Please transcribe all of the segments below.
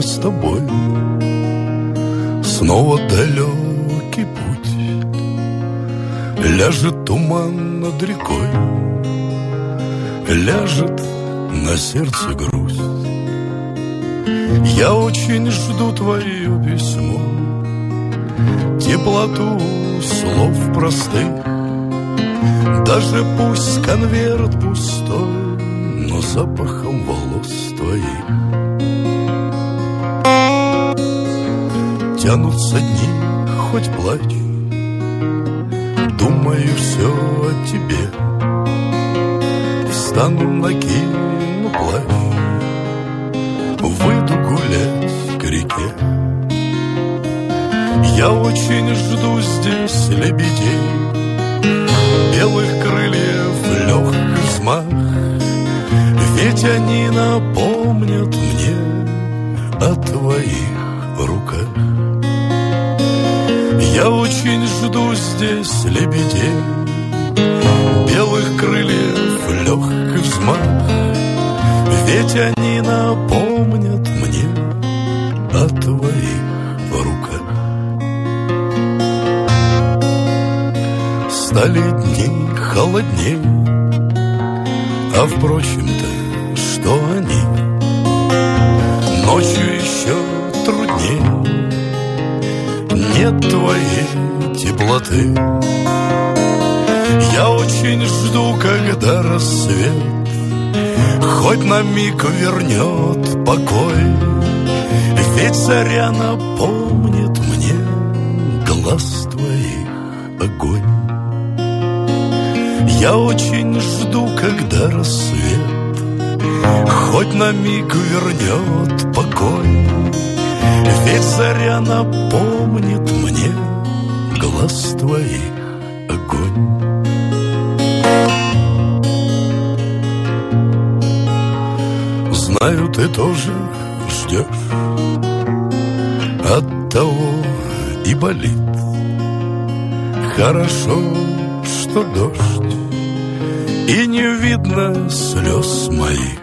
с тобой. Снова далекий путь, ляжет туман над рекой, ляжет на сердце грусть. Я очень жду твое письмо, теплоту слов простых. Даже пусть конверт пустой, но запахом волос твоих. Тянутся дни, хоть плачь, думаю все о тебе. Встану, накину плащ, выйду гулять к реке. Я очень жду здесь лебедей, белых крыльев легкий взмах, ведь они напомнят мне о твоих руках. Я очень жду здесь лебедей, белых крыльев легкий взмах, ведь они напомнят мне о твоих руках. Стали дни холодней, а впрочем-то, что они? Ночью еще трудней, нет твоей теплоты. Я очень жду, когда рассвет хоть на миг вернет покой, ведь заря напомнит мне глаз твоих огонь. Я очень жду, когда рассвет хоть на миг вернет покой, ведь заря напомнит мне глаз твоих огонь. Знаю, ты тоже ждешь, оттого и болит. Хорошо, что дождь, и не видно слез моих.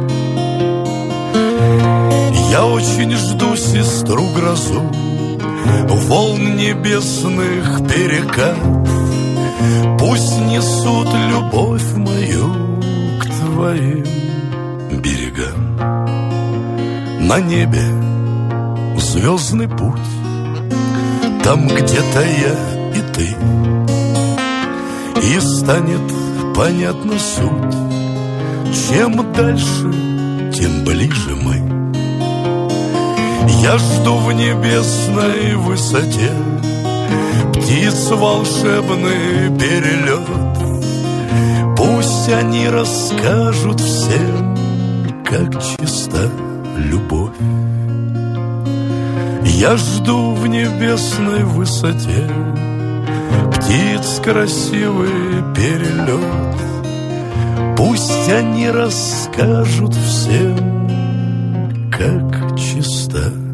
Я очень жду сестру грозу, волн небесных перекат. Пусть несут любовь мою к твоим берегам. На небе звездный путь, там где-то я и ты, и станет понятна суть. Чем дальше, тем ближе мы. Я жду в небесной высоте птиц волшебный перелет. Пусть они расскажут всем, как чиста любовь. Я жду в небесной высоте птиц красивый перелет. Пусть они расскажут всем, как чиста